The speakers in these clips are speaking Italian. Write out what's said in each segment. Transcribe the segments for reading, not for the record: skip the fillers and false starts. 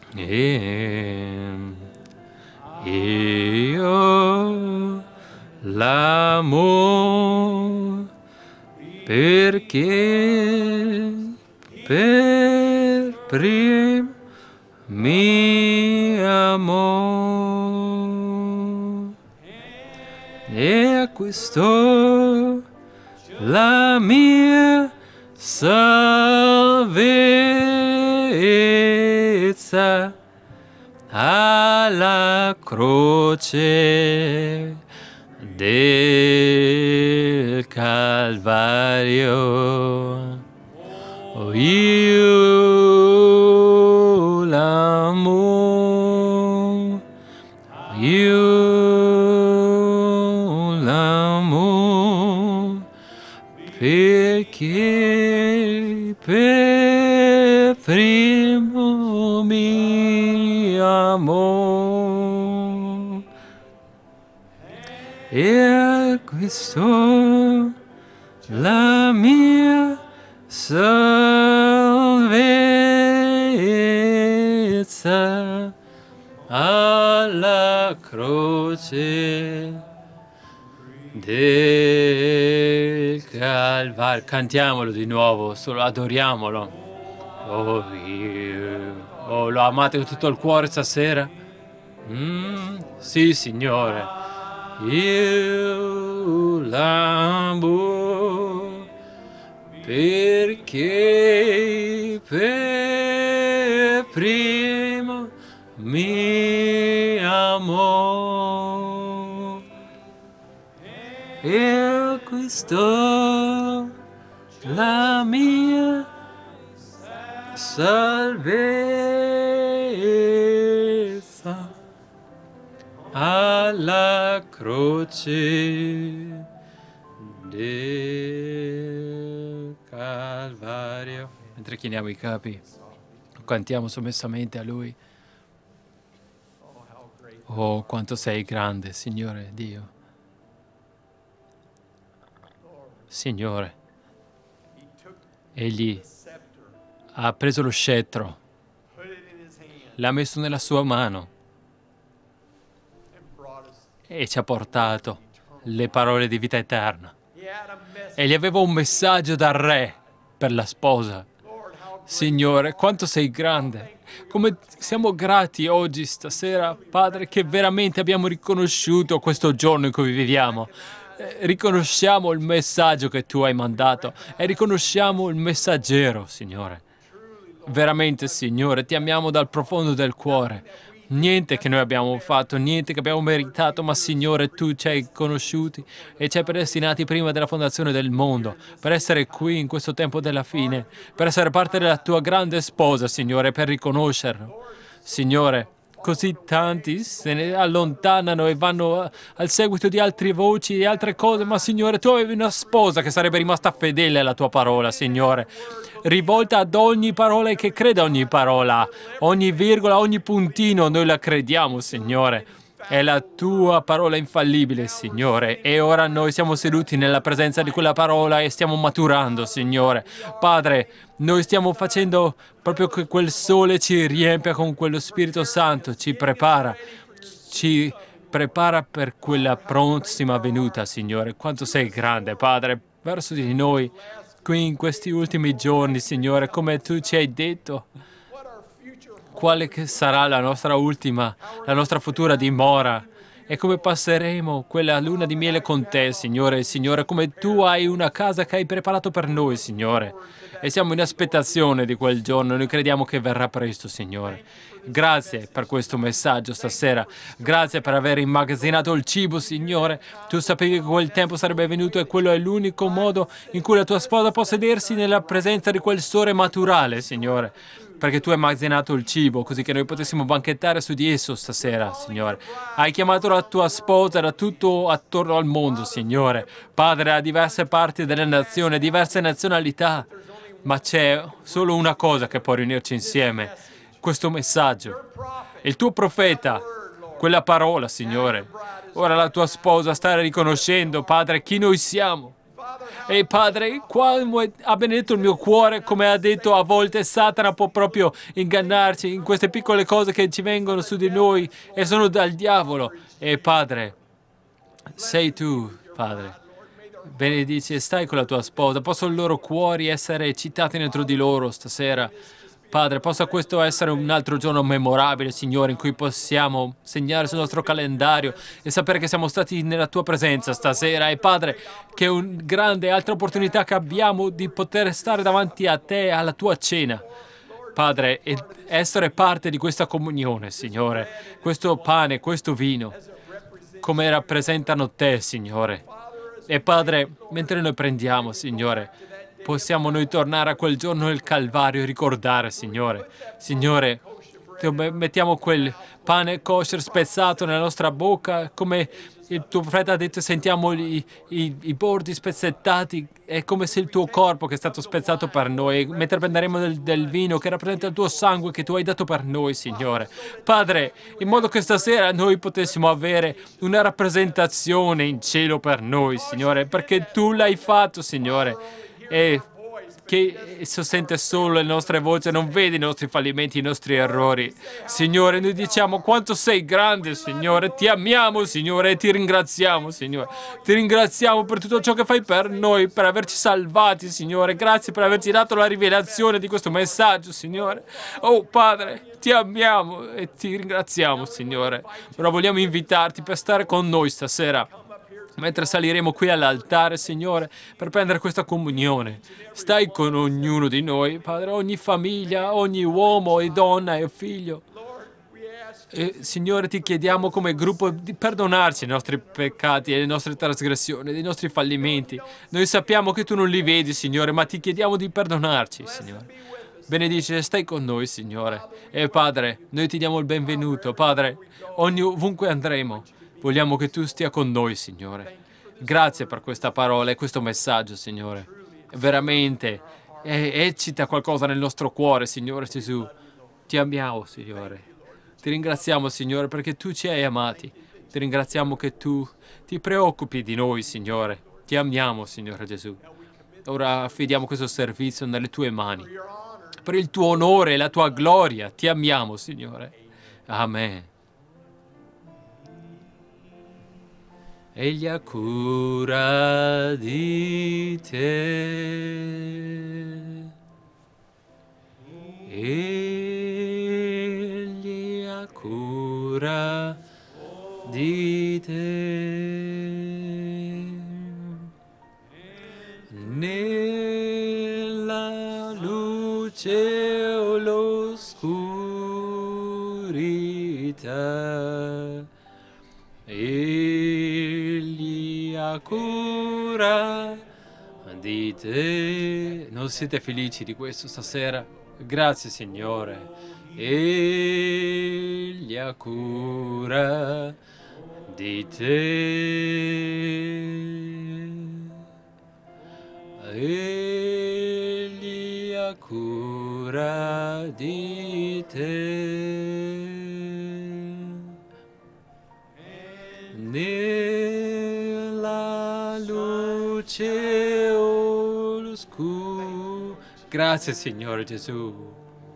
E io l'amo perché per primo mi amò e acquistò la mia salvezza alla croce del Calvario. Oh, io l'amo, perché per primo mi amò e acquistò la mia salvezza alla croce del Calvario. Cantiamolo di nuovo, solo adoriamolo. Oh, lo amate con tutto il cuore stasera? Sì, Signore. Io l'amo perché per primo mi amò e acquistò la mia salvezza alla croce del Calvario. Mentre chiniamo i capi, cantiamo sommessamente a Lui. Oh, quanto sei grande, Signore Dio. Signore, Egli ha preso lo scettro, l'ha messo nella sua mano e ci ha portato le parole di vita eterna. Egli aveva un messaggio dal Re per la sposa. Signore, quanto sei grande. Come siamo grati oggi, stasera, Padre, che veramente abbiamo riconosciuto questo giorno in cui viviamo. Riconosciamo il messaggio che tu hai mandato e riconosciamo il messaggero, Signore. Veramente, Signore, ti amiamo dal profondo del cuore. Niente che noi abbiamo fatto, niente che abbiamo meritato, ma Signore, tu ci hai conosciuti e ci hai predestinati prima della fondazione del mondo, per essere qui in questo tempo della fine, per essere parte della tua grande sposa, Signore, per riconoscerlo. Signore, così tanti se ne allontanano e vanno al seguito di altre voci e altre cose, ma Signore, tu avevi una sposa che sarebbe rimasta fedele alla tua parola, Signore, rivolta ad ogni parola e che crede a ogni parola, ogni virgola, ogni puntino, noi la crediamo, Signore. È la tua parola infallibile, Signore, e ora noi siamo seduti nella presenza di quella parola e stiamo maturando, Signore. Padre, noi stiamo facendo proprio che quel sole ci riempia con quello Spirito Santo, ci prepara per quella prossima venuta, Signore. Quanto sei grande, Padre, verso di noi, qui in questi ultimi giorni, Signore, come tu ci hai detto. Quale che sarà la nostra futura dimora e come passeremo quella luna di miele con te, Signore. Signore, come tu hai una casa che hai preparato per noi, Signore. E siamo in aspettazione di quel giorno. Noi crediamo che verrà presto, Signore. Grazie per questo messaggio stasera. Grazie per aver immagazzinato il cibo, Signore. Tu sapevi che quel tempo sarebbe venuto e quello è l'unico modo in cui la tua sposa può sedersi nella presenza di quel sole maturale, Signore. Perché tu hai immagazinato il cibo, così che noi potessimo banchettare su di esso stasera, Signore. Hai chiamato la tua sposa da tutto attorno al mondo, Signore. Padre, a diverse parti delle nazioni, diverse nazionalità. Ma c'è solo una cosa che può riunirci insieme. Questo messaggio. Il tuo profeta, quella parola, Signore. Ora la tua sposa sta riconoscendo, Padre, chi noi siamo. E Padre, come ha benedetto il mio cuore, come ha detto, a volte Satana può proprio ingannarci in queste piccole cose che ci vengono su di noi e sono dal diavolo. E Padre, sei tu, Padre. Benedici e stai con la tua sposa. Possono i loro cuori essere eccitati dentro di loro stasera. Padre, possa questo essere un altro giorno memorabile, Signore, in cui possiamo segnare sul nostro calendario e sapere che siamo stati nella tua presenza stasera. E Padre, che è una grande altra opportunità che abbiamo di poter stare davanti a te, alla tua cena. Padre, e essere parte di questa comunione, Signore, questo pane, questo vino, come rappresentano te, Signore. E Padre, mentre noi prendiamo, Signore, possiamo noi tornare a quel giorno del Calvario e ricordare, Signore. Signore, mettiamo quel pane kosher spezzato nella nostra bocca, come il tuo profeta ha detto, sentiamo i bordi spezzettati, è come se il tuo corpo che è stato spezzato per noi, mentre prenderemo del vino che rappresenta il tuo sangue che tu hai dato per noi, Signore. Padre, in modo che stasera noi potessimo avere una rappresentazione in cielo per noi, Signore, perché tu l'hai fatto, Signore, e che esso sente solo le nostre voci, non vede i nostri fallimenti, i nostri errori. Signore, noi diciamo quanto sei grande, Signore, ti amiamo, Signore, e ti ringraziamo, Signore. Ti ringraziamo per tutto ciò che fai per noi, per averci salvati, Signore. Grazie per averci dato la rivelazione di questo messaggio, Signore. Oh, Padre, ti amiamo e ti ringraziamo, Signore. Ora vogliamo invitarti per stare con noi stasera, mentre saliremo qui all'altare, Signore, per prendere questa comunione. Stai con ognuno di noi, Padre, ogni famiglia, ogni uomo e donna e figlio. E, Signore, ti chiediamo come gruppo di perdonarci i nostri peccati e le nostre trasgressioni, i nostri fallimenti. Noi sappiamo che tu non li vedi, Signore, ma ti chiediamo di perdonarci, Signore. Benedice e stai con noi, Signore. E Padre, noi ti diamo il benvenuto, Padre, ovunque andremo. Vogliamo che tu stia con noi, Signore. Grazie per questa parola e questo messaggio, Signore. Veramente, eccita qualcosa nel nostro cuore, Signore Gesù. Ti amiamo, Signore. Ti ringraziamo, Signore, perché tu ci hai amati. Ti ringraziamo che tu ti preoccupi di noi, Signore. Ti amiamo, Signore Gesù. Ora affidiamo questo servizio nelle tue mani. Per il tuo onore e la tua gloria, ti amiamo, Signore. Amen. Egli ha cura di te. Egli ha cura di te. Nella luce o l'oscurità, egli ha cura di te. Non siete felici di questo stasera? Grazie, Signore. Egli ha cura di te. Egli ha cura di te. Nella luce o l'oscurità. Grazie, Signore Gesù.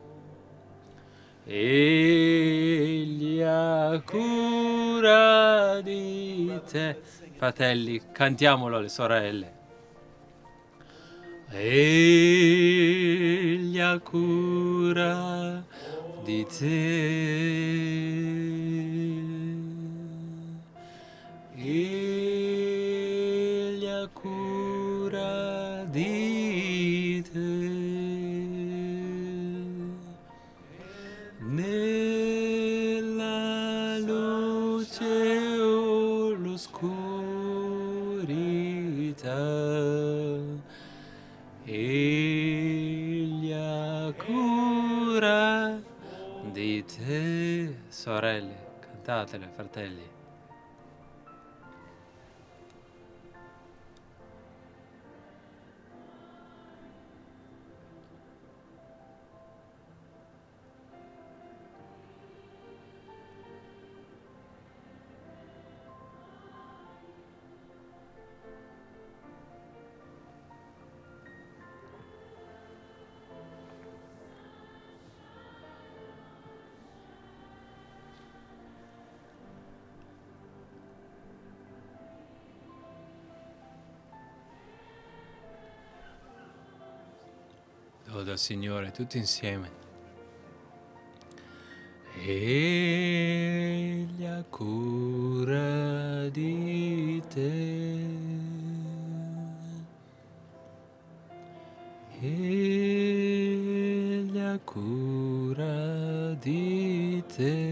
Egli ha cura di te. Fratelli, cantiamolo alle sorelle. Egli ha cura di te. Egli ha cura di te. Nella luce o l'oscurità, egli ha cura di te. Sorelle, cantatele, fratelli. loda, Signore, tutti insieme. Egli ha cura di te. Egli ha cura di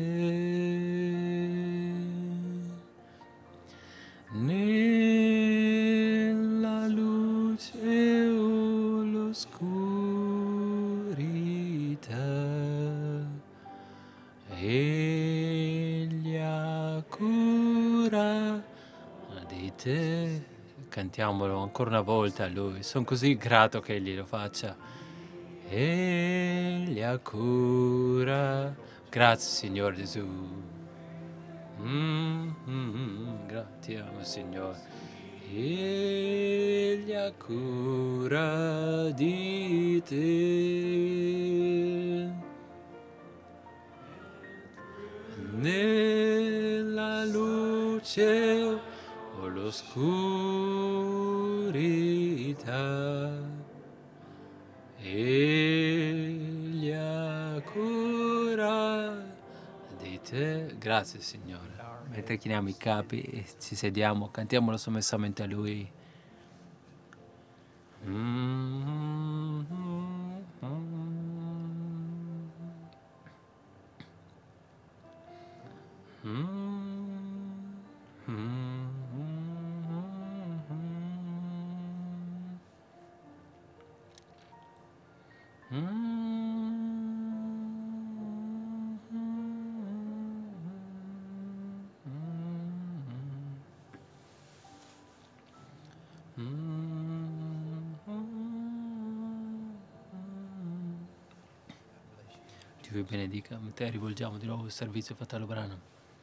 te. Nella luce o l'oscurità, egli ha cura di te. Cantiamolo ancora una volta a Lui. Sono così grato che Egli lo faccia. Egli ha cura. Grazie, Signore Gesù. Grazie, Signore. Egli ha cura di te. Nella luce o l'oscurità, egli ha cura di te. Grazie, Signore. Mentre chiniamo i capi e ci sediamo, cantiamolo sommessamente a Lui. Dio vi benedica. A te rivolgiamo di nuovo il servizio, fratello Branham.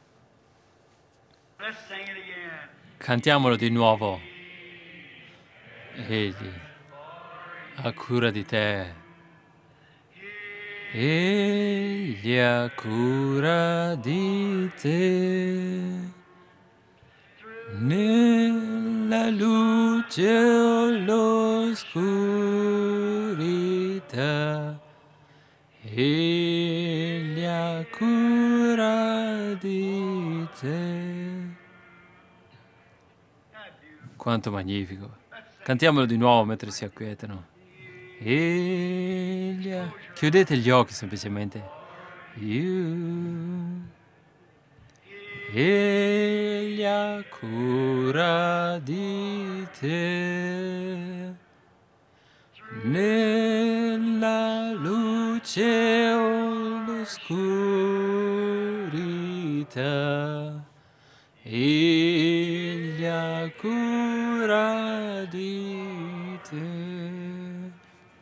Cantiamolo di nuovo. Egli ha cura di te. Egli ha cura di te. Nella luce o l'oscurità, egli ha cura di te. Quanto magnifico. Cantiamolo di nuovo mentre si acquietano. Chiudete gli occhi semplicemente. Egli ha cura di te. Nella luce o l'oscurità, egli ha cura di te.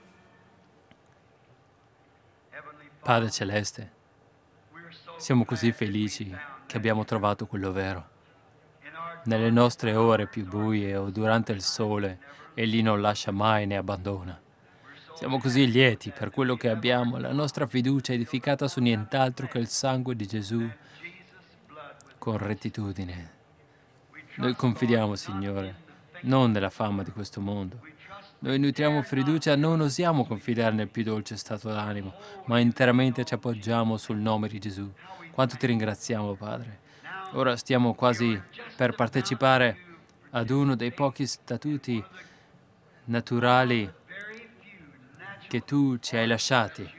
Padre Celeste, siamo così felici che abbiamo trovato quello vero. Nelle nostre ore più buie o durante il sole, Egli non lascia mai né abbandona. Siamo così lieti per quello che abbiamo, la nostra fiducia è edificata su nient'altro che il sangue di Gesù con rettitudine. Noi confidiamo, Signore, non nella fama di questo mondo. Noi nutriamo fiducia, non osiamo confidare nel più dolce stato d'animo, ma interamente ci appoggiamo sul nome di Gesù. Quanto ti ringraziamo, Padre. Ora stiamo quasi per partecipare ad uno dei pochi statuti naturali che tu ci hai lasciati.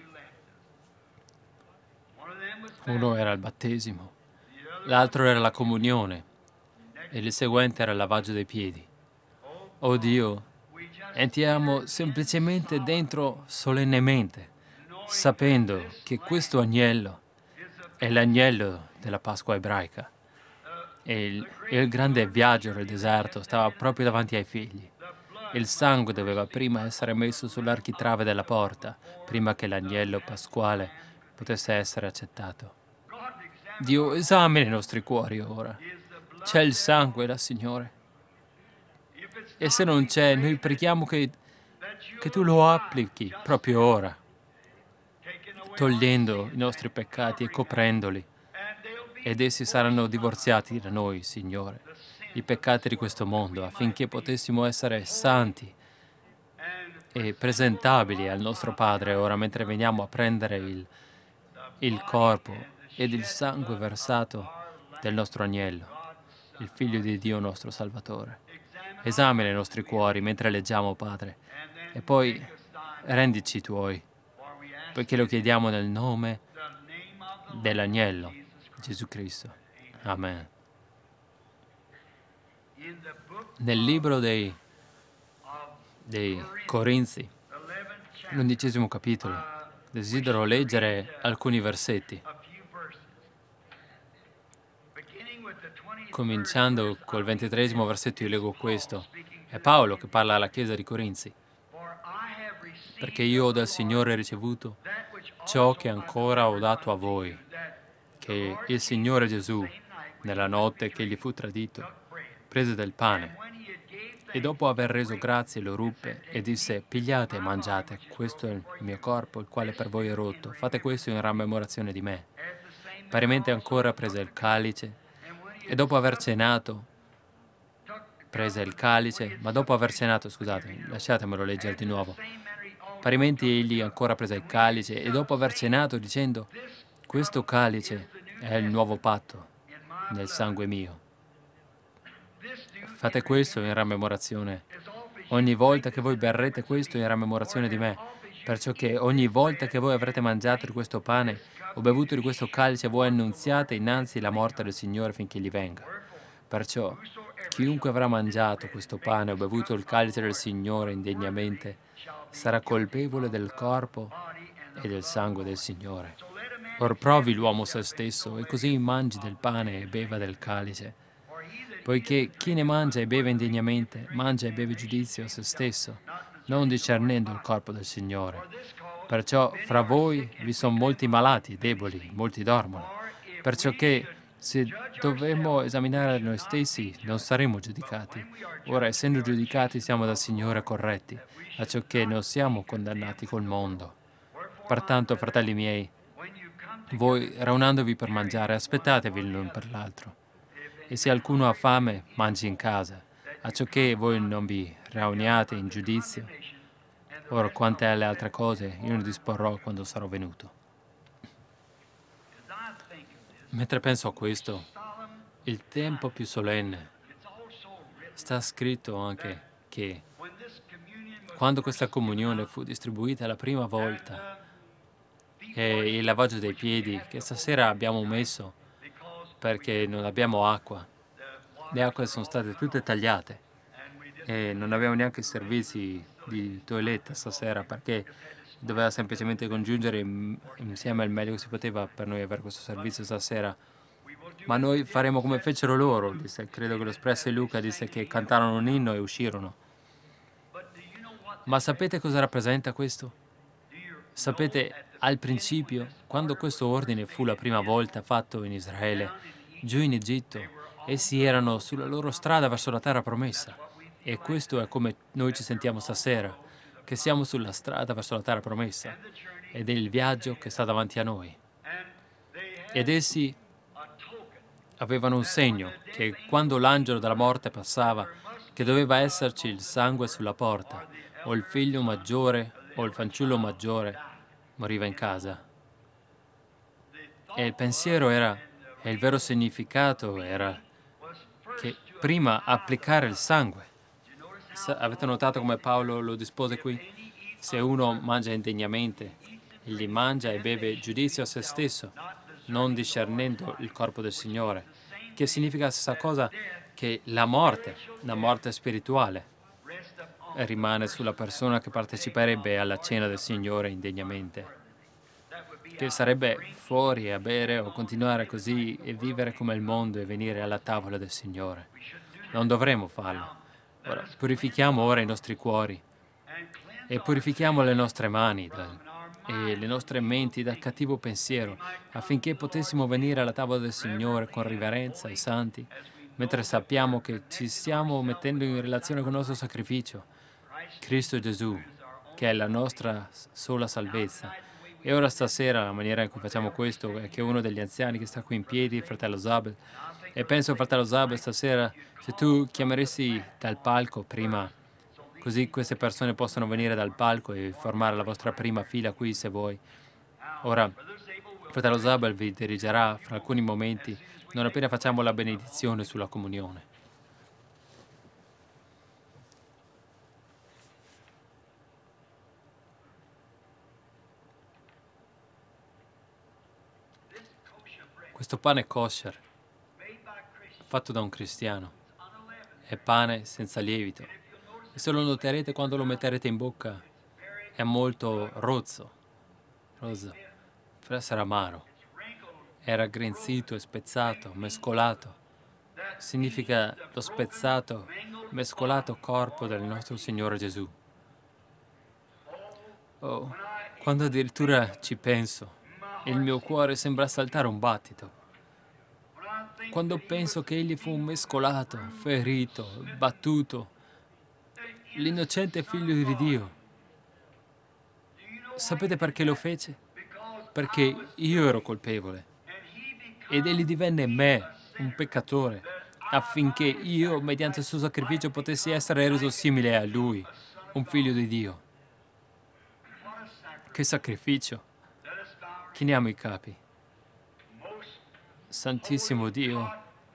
Uno era il battesimo, l'altro era la comunione e il seguente era il lavaggio dei piedi. Oh Dio, entriamo semplicemente dentro solennemente, sapendo che questo agnello è l'agnello della Pasqua ebraica. E il grande viaggio nel deserto stava proprio davanti ai figli. Il sangue doveva prima essere messo sull'architrave della porta, prima che l'agnello pasquale potesse essere accettato. Dio, esamina i nostri cuori ora. C'è il sangue là, Signore. E se non c'è, noi preghiamo che tu lo applichi proprio ora, togliendo i nostri peccati e coprendoli. Ed essi saranno divorziati da noi, Signore, i peccati di questo mondo, affinché potessimo essere santi e presentabili al nostro Padre ora mentre veniamo a prendere il corpo ed il sangue versato del nostro agnello, il Figlio di Dio nostro Salvatore. Esamina i nostri cuori mentre leggiamo, Padre, e poi rendici tuoi, poiché lo chiediamo nel nome dell'agnello, Gesù Cristo. Amen. Nel libro dei Corinzi, l'11° capitolo, desidero leggere alcuni versetti, cominciando col 23° versetto. Io leggo questo. È Paolo che parla alla chiesa di Corinzi. Perché io ho dal Signore ricevuto ciò che ancora ho dato a voi, che il Signore Gesù, nella notte che egli fu tradito, prese del pane e dopo aver reso grazie lo ruppe e disse: pigliate e mangiate, questo è il mio corpo, il quale per voi è rotto, fate questo in rammemorazione di me. Parimenti ancora prese il calice e dopo aver cenato, scusate, lasciatemelo leggere di nuovo. Parimenti egli ancora prese il calice e dopo aver cenato dicendo: questo calice è il nuovo patto nel sangue mio. Fate questo in rammemorazione. Ogni volta che voi berrete questo in rammemorazione di me, perciò che ogni volta che voi avrete mangiato di questo pane o bevuto di questo calice, voi annunziate innanzi la morte del Signore finché egli venga. Perciò, chiunque avrà mangiato questo pane o bevuto il calice del Signore indegnamente, sarà colpevole del corpo e del sangue del Signore. Or provi l'uomo se stesso, e così mangi del pane e beva del calice. Poiché chi ne mangia e beve indegnamente, mangia e beve giudizio a se stesso, non discernendo il corpo del Signore. Perciò fra voi vi sono molti malati e deboli, molti dormono. Perciò che se dovemmo esaminare noi stessi, non saremmo giudicati. Ora, essendo giudicati, siamo dal Signore corretti, acciò che non siamo condannati col mondo. Pertanto, fratelli miei, voi, raunandovi per mangiare, aspettatevi l'un per l'altro. E se qualcuno ha fame, mangi in casa, acciò che voi non vi rauniate in giudizio. Ora, quante alle altre cose, io ne disporrò quando sarò venuto. Mentre penso a questo, il tempo più solenne, sta scritto anche che quando questa comunione fu distribuita la prima volta e il lavaggio dei piedi che stasera abbiamo messo perché non abbiamo acqua, le acque sono state tutte tagliate e non abbiamo neanche servizi di toilette stasera perché doveva semplicemente congiungere insieme al meglio che si poteva per noi avere questo servizio stasera. Ma noi faremo come fecero loro, disse. Credo che lo Espresso e Luca disse che cantarono un inno e uscirono. Ma sapete cosa rappresenta questo? Sapete, al principio, quando questo ordine fu la prima volta fatto in Israele, giù in Egitto, essi erano sulla loro strada verso la terra promessa. E questo è come noi ci sentiamo stasera, che siamo sulla strada verso la terra promessa, ed è il viaggio che sta davanti a noi. Ed essi avevano un segno, che quando l'angelo della morte passava, che doveva esserci il sangue sulla porta, o il figlio maggiore o il fanciullo maggiore moriva in casa. E il pensiero era, e il vero significato era che prima applicare il sangue. Avete notato come Paolo lo dispose qui? Se uno mangia indegnamente, egli mangia e beve giudizio a se stesso, non discernendo il corpo del Signore, che significa la stessa cosa che la morte spirituale, rimane sulla persona che parteciperebbe alla cena del Signore indegnamente, che sarebbe fuori a bere o continuare così e vivere come il mondo e venire alla tavola del Signore. Non dovremmo farlo. Ora, purifichiamo ora i nostri cuori e purifichiamo le nostre mani e le nostre menti dal cattivo pensiero, affinché potessimo venire alla tavola del Signore con riverenza e santi, mentre sappiamo che ci stiamo mettendo in relazione con il nostro sacrificio, Cristo Gesù, che è la nostra sola salvezza. E ora stasera la maniera in cui facciamo questo è che uno degli anziani che sta qui in piedi, fratello Zabel, e penso, fratello Zabel, stasera, se tu chiameresti dal palco prima così queste persone possono venire dal palco e formare la vostra prima fila qui se vuoi. Ora, fratello Zabel vi dirigerà fra alcuni momenti, non appena facciamo la benedizione sulla comunione. Questo pane kosher, fatto da un cristiano, è pane senza lievito. E se lo noterete quando lo metterete in bocca, è molto rozzo per essere amaro. È raggrinzito e spezzato, mescolato. Significa lo spezzato, mescolato corpo del nostro Signore Gesù. Oh, quando addirittura ci penso, il mio cuore sembra saltare un battito. Quando penso che egli fu mescolato, ferito, battuto, l'innocente figlio di Dio. Sapete perché lo fece? Perché io ero colpevole ed egli divenne me, un peccatore, affinché io, mediante il suo sacrificio, potessi essere reso simile a lui, un figlio di Dio. Che sacrificio! Chiniamo i capi. Santissimo Dio,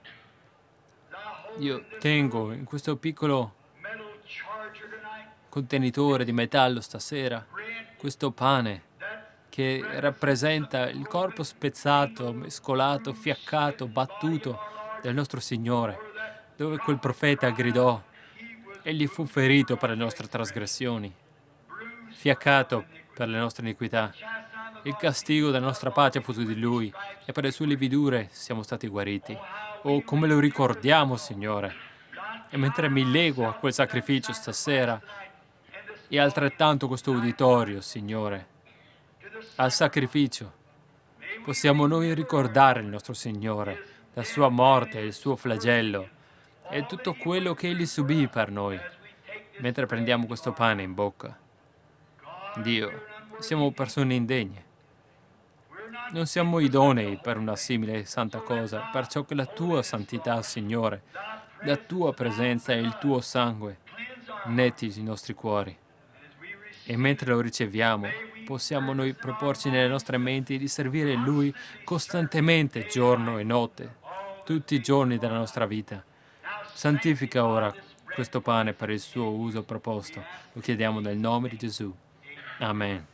io tengo in questo piccolo contenitore di metallo stasera questo pane che rappresenta il corpo spezzato, mescolato, fiaccato, battuto del nostro Signore, dove quel profeta gridò: egli fu ferito per le nostre trasgressioni, fiaccato per le nostre iniquità. Il castigo della nostra pace fu su di lui e per le sue lividure siamo stati guariti. Oh, come lo ricordiamo, Signore! E mentre mi lego a quel sacrificio stasera e altrettanto questo uditorio, Signore, al sacrificio, possiamo noi ricordare il nostro Signore, la sua morte, il suo flagello e tutto quello che egli subì per noi, mentre prendiamo questo pane in bocca. Dio, siamo persone indegne. Non siamo idonei per una simile santa cosa, perciò che la tua santità, Signore, la tua presenza e il tuo sangue netti i nostri cuori. E mentre lo riceviamo, possiamo noi proporci nelle nostre menti di servire Lui costantemente, giorno e notte, tutti i giorni della nostra vita. Santifica ora questo pane per il suo uso proposto. Lo chiediamo nel nome di Gesù. Amen.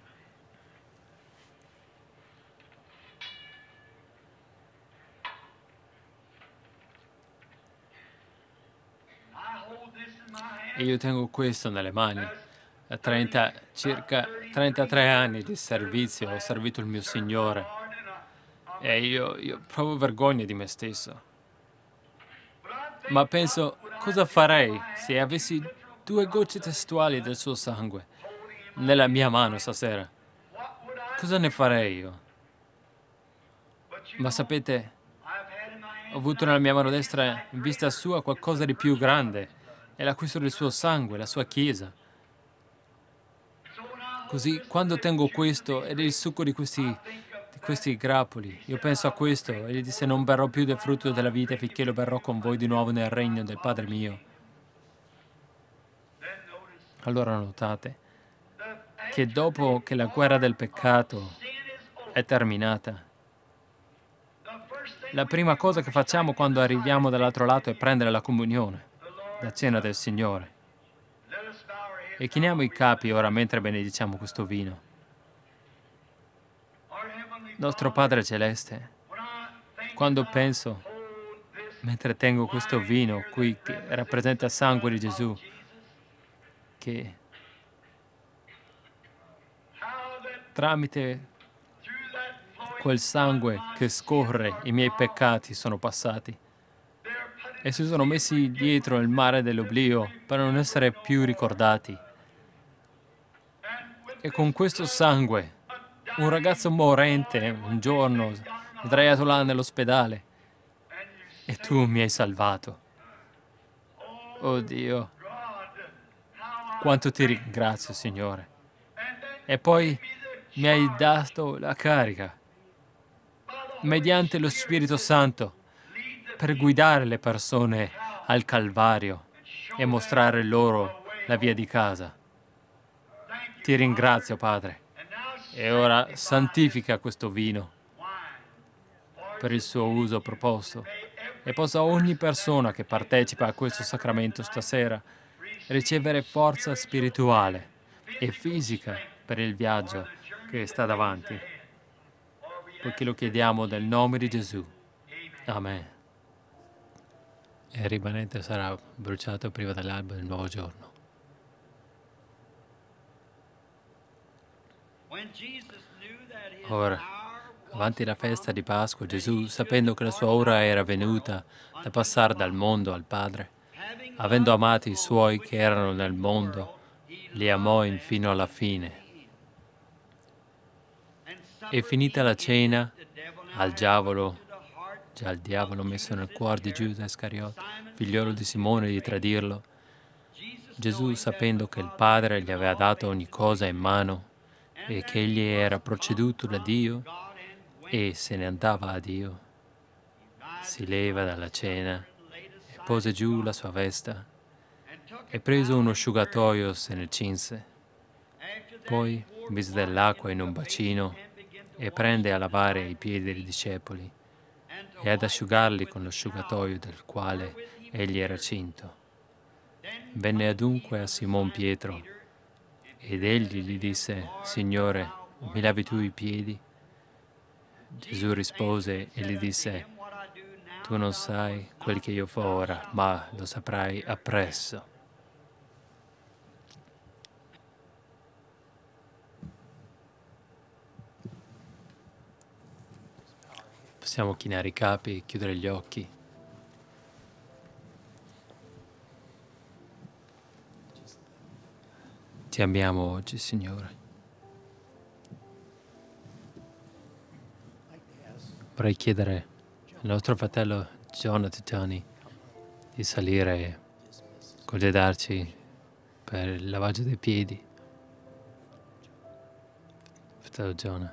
E io tengo questo nelle mani. Da circa 33 anni di servizio ho servito il mio Signore e io provo vergogna di me stesso. Ma penso, cosa farei se avessi 2 gocce testuali del suo sangue nella mia mano stasera? Cosa ne farei io? Ma sapete, ho avuto nella mia mano destra in vista sua qualcosa di più grande. È l'acquisto del suo sangue, la sua Chiesa. Così, quando tengo questo ed è il succo di questi grappoli, io penso a questo e gli disse: non berrò più del frutto della vita finché lo berrò con voi di nuovo nel regno del Padre mio. Allora notate che dopo che la guerra del peccato è terminata, la prima cosa che facciamo quando arriviamo dall'altro lato è prendere la comunione, la cena del Signore. E chiniamo i capi ora mentre benediciamo questo vino. Nostro Padre Celeste, quando penso, mentre tengo questo vino qui che rappresenta il sangue di Gesù, che tramite quel sangue che scorre i miei peccati sono passati e si sono messi dietro il mare dell'oblio per non essere più ricordati. E con questo sangue, un ragazzo morente un giorno, sdraiato là nell'ospedale, e tu mi hai salvato. Oh Dio, quanto ti ringrazio, Signore. E poi mi hai dato la carica, mediante lo Spirito Santo, per guidare le persone al Calvario e mostrare loro la via di casa. Ti ringrazio, Padre. E ora santifica questo vino per il suo uso proposto e possa ogni persona che partecipa a questo sacramento stasera ricevere forza spirituale e fisica per il viaggio che sta davanti, poiché lo chiediamo nel nome di Gesù. Amen. E il rimanente sarà bruciato prima dell'alba del nuovo giorno. Ora, avanti la festa di Pasqua, Gesù, sapendo che la sua ora era venuta da passare dal mondo al Padre, avendo amato i suoi che erano nel mondo, li amò infino alla fine. E finita la cena, già il diavolo messo nel cuore di Giuda Iscariota, figliolo di Simone, di tradirlo, Gesù, sapendo che il Padre gli aveva dato ogni cosa in mano e che egli era proceduto da Dio e se ne andava a Dio, si leva dalla cena e pose giù la sua veste e preso un asciugatoio se ne cinse. Poi mise dell'acqua in un bacino e prende a lavare i piedi dei discepoli e ad asciugarli con l'asciugatoio del quale egli era cinto. Venne adunque a Simon Pietro ed egli gli disse: Signore, mi lavi tu i piedi? Gesù rispose e gli disse: Tu non sai quel che io fa ora, ma lo saprai appresso. Possiamo chinare i capi e chiudere gli occhi. Ti amiamo oggi, Signore. Vorrei chiedere al nostro fratello Jonathan di salire e congedarci per il lavaggio dei piedi. Fratello Jonah.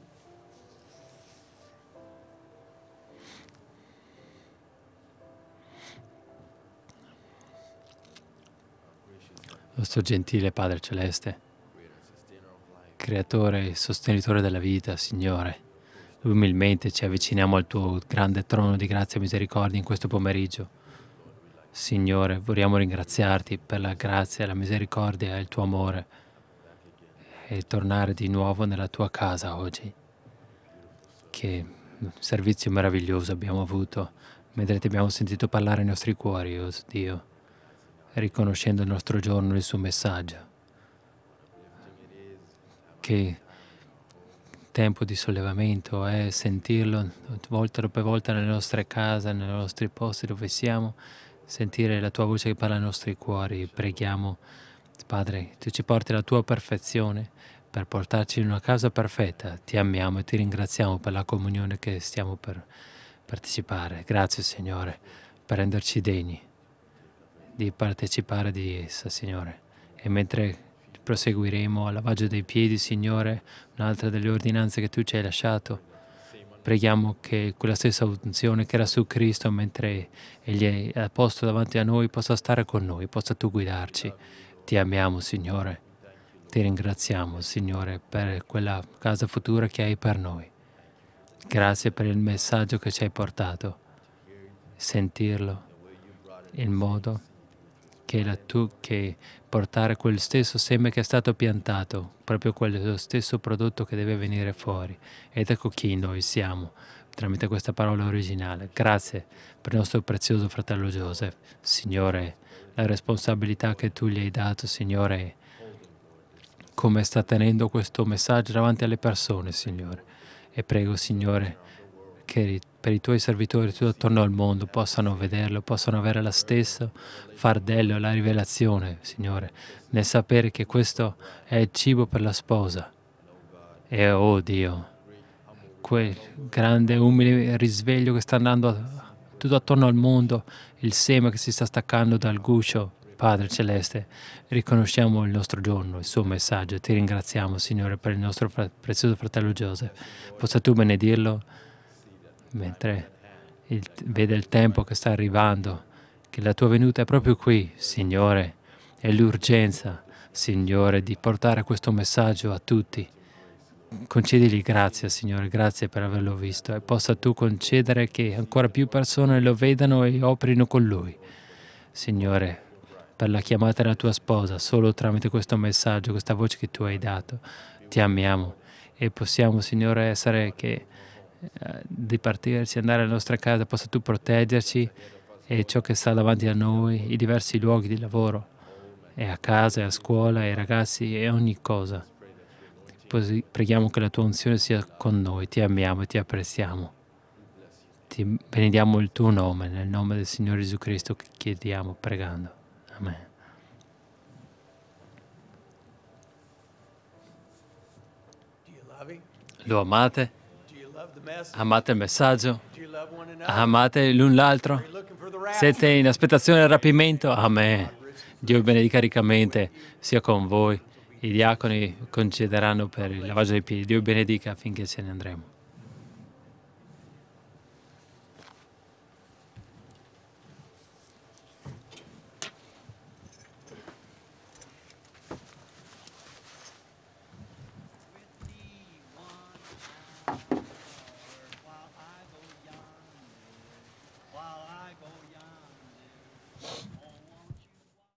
Nostro gentile Padre Celeste, Creatore e sostenitore della vita, Signore, umilmente ci avviciniamo al tuo grande trono di grazia e misericordia in questo pomeriggio. Signore, vogliamo ringraziarti per la grazia, la misericordia e il tuo amore e tornare di nuovo nella tua casa oggi. Che servizio meraviglioso abbiamo avuto mentre ti abbiamo sentito parlare ai nostri cuori, oh Dio, riconoscendo il nostro giorno e il suo messaggio. Che tempo di sollevamento è sentirlo volta dopo volta nelle nostre case, nei nostri posti dove siamo, sentire la tua voce che parla ai nostri cuori. Preghiamo, Padre, tu ci porti alla tua perfezione per portarci in una casa perfetta. Ti amiamo e ti ringraziamo per la comunione che stiamo per partecipare. Grazie, Signore, per renderci degni di partecipare di essa, Signore. E mentre proseguiremo al lavaggio dei piedi, Signore, un'altra delle ordinanze che tu ci hai lasciato, preghiamo che quella stessa unzione che era su Cristo mentre egli è posto davanti a noi possa stare con noi, possa tu guidarci. Ti amiamo, Signore. Ti ringraziamo, Signore, per quella casa futura che hai per noi. Grazie per il messaggio che ci hai portato. Sentirlo in modo che portare quel stesso seme che è stato piantato, proprio quello stesso prodotto che deve venire fuori. Ed ecco chi noi siamo tramite questa parola originale. Grazie per il nostro prezioso fratello Joseph. Signore, la responsabilità che tu gli hai dato, Signore, come sta tenendo questo messaggio davanti alle persone, Signore. E prego, Signore, che per i tuoi servitori tutto attorno al mondo possano vederlo, possano avere lo stesso fardello, la rivelazione, Signore, nel sapere che questo è il cibo per la sposa. E oh Dio, quel grande, umile risveglio che sta andando tutto attorno al mondo, il seme che si sta staccando dal guscio, Padre Celeste, riconosciamo il nostro giorno, il suo messaggio. Ti ringraziamo, Signore, per il nostro prezioso fratello Joseph. Possa tu benedirlo mentre vede il tempo che sta arrivando, che la tua venuta è proprio qui, Signore. e l'urgenza, Signore, di portare questo messaggio a tutti. Concedili grazia, Signore, grazie per averlo visto e possa tu concedere che ancora più persone lo vedano e operino con Lui. Signore, per la chiamata della tua sposa, solo tramite questo messaggio, questa voce che tu hai dato, ti amiamo e possiamo, Signore, essere che di partirci, andare alla nostra casa, possa tu proteggerci e ciò che sta davanti a noi, i diversi luoghi di lavoro, e a casa, e a scuola, e ai ragazzi, e ogni cosa. Così preghiamo che la tua unzione sia con noi, ti amiamo e ti apprezziamo. Ti benediamo il tuo nome, nel nome del Signore Gesù Cristo che chiediamo pregando. Amen. Lo amate? Amate il messaggio? Amate l'un l'altro? Siete in aspettazione del rapimento? Amen. Dio benedica riccamente sia con voi. I diaconi concederanno per il lavaggio dei piedi. Dio benedica finché ce ne andremo.